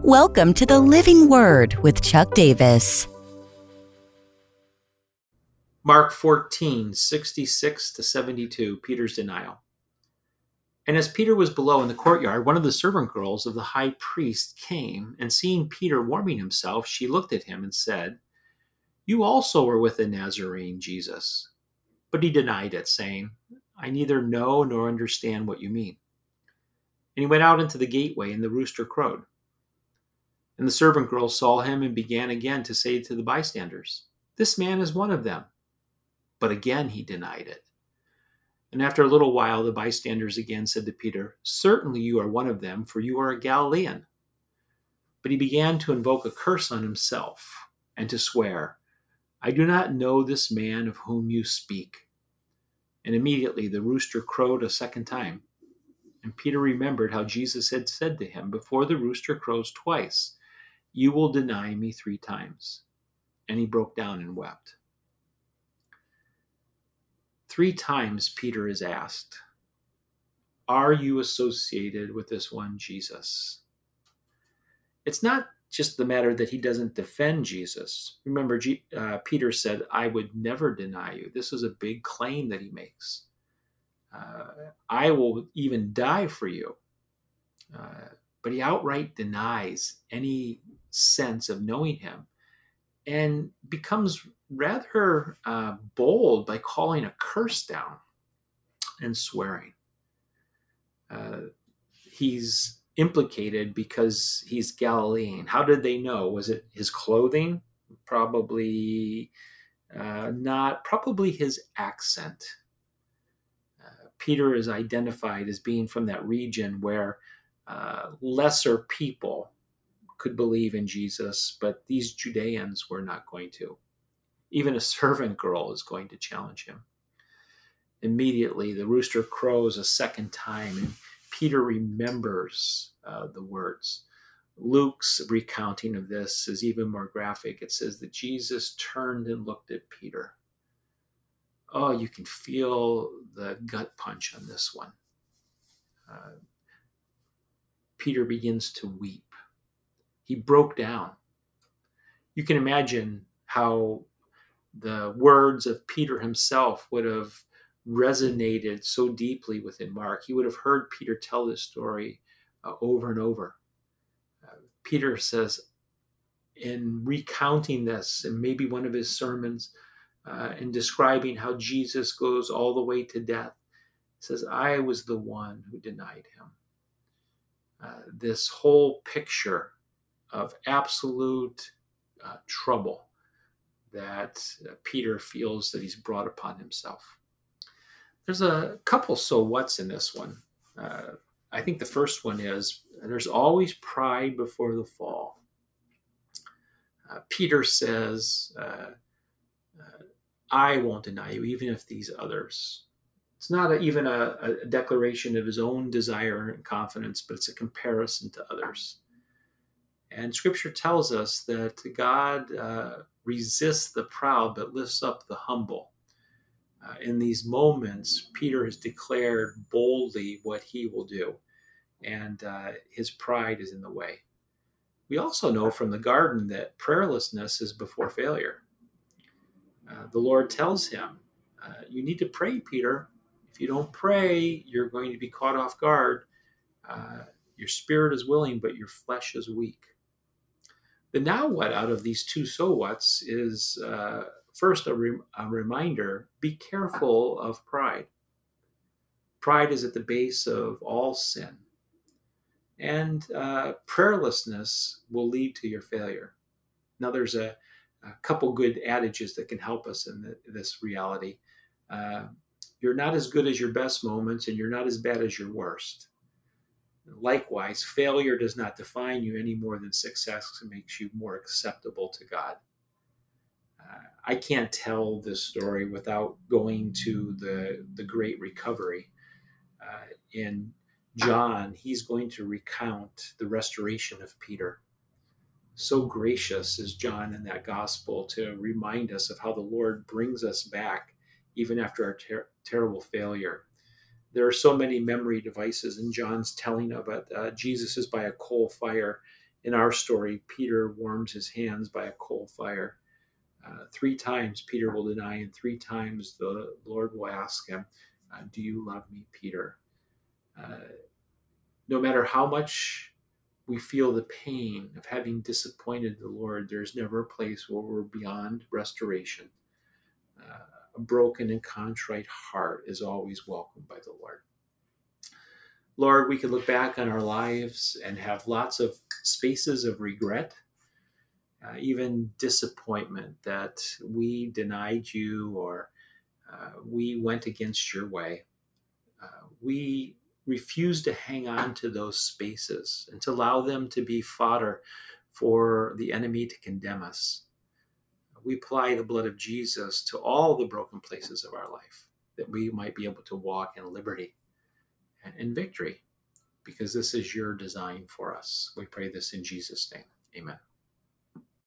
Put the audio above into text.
Welcome to the Living Word with Chuck Davis. Mark 14, 66 to 72, Peter's denial. And as Peter was below in the courtyard, one of the servant girls of the high priest came, and seeing Peter warming himself, she looked at him and said, "You also were with the Nazarene Jesus." But he denied it, saying, "I neither know nor understand what you mean." And he went out into the gateway, and the rooster crowed. And the servant girl saw him and began again to say to the bystanders, "This man is one of them." But again he denied it. And after a little while the bystanders again said to Peter, "Certainly you are one of them, for you are a Galilean." But he began to invoke a curse on himself and to swear, "I do not know this man of whom you speak." And immediately the rooster crowed a second time. And Peter remembered how Jesus had said to him, "Before the rooster crows twice, you will deny me 3 times." And he broke down and wept. 3 times Peter is asked, "Are you associated with this one Jesus?" It's not just the matter that he doesn't defend Jesus. Remember, Peter said, "I would never deny you." This is a big claim that he makes. I will even die for you. But he outright denies any sense of knowing him and becomes rather bold by calling a curse down and swearing. He's implicated because he's Galilean. How did they know? Was it his clothing? Probably not. Probably his accent. Peter is identified as being from that region where lesser people could believe in Jesus, but these Judeans were not going to. Even a servant girl is going to challenge him. Immediately, the rooster crows a second time, and Peter remembers the words. Luke's recounting of this is even more graphic. It says that Jesus turned and looked at Peter. Oh, you can feel the gut punch on this one. Peter begins to weep. He broke down. You can imagine how the words of Peter himself would have resonated so deeply within Mark. He would have heard Peter tell this story over and over. Peter says, in recounting this, and maybe one of his sermons, in describing how Jesus goes all the way to death, says, "I was the one who denied him." This whole picture of absolute trouble that Peter feels that he's brought upon himself. There's a couple so what's in this one. I think the first one is, there's always pride before the fall. Peter says, "I won't deny you, even if these others." It's not even a declaration of his own desire and confidence, but it's a comparison to others. And Scripture tells us that God resists the proud, but lifts up the humble. In these moments, Peter has declared boldly what he will do, and his pride is in the way. We also know from the garden that prayerlessness is before failure. The Lord tells him, "You need to pray, Peter. If you don't pray, you're going to be caught off guard. Your spirit is willing, but your flesh is weak." The now what out of these 2 so whats is first a reminder, be careful of pride. Pride is at the base of all sin. And prayerlessness will lead to your failure. Now there's a couple good adages that can help us in this reality. You're not as good as your best moments, and you're not as bad as your worst. Likewise, failure does not define you any more than success makes you more acceptable to God. I can't tell this story without going to the Great Recovery. In John, he's going to recount the restoration of Peter. So gracious is John in that gospel to remind us of how the Lord brings us back even after our terrible failure. There are so many memory devices in John's telling of it. Jesus is by a coal fire, In our story, Peter warms his hands by a coal fire. 3 times Peter will deny, and 3 times the Lord will ask him, do you love me, Peter? No matter how much we feel the pain of having disappointed the Lord, there's never a place where we're beyond restoration. A broken and contrite heart is always welcomed by the Lord. Lord, we can look back on our lives and have lots of spaces of regret, even disappointment that we denied you or we went against your way. We refuse to hang on to those spaces and to allow them to be fodder for the enemy to condemn us. We apply the blood of Jesus to all the broken places of our life, that we might be able to walk in liberty and in victory, because this is your design for us. We pray this in Jesus' name. Amen.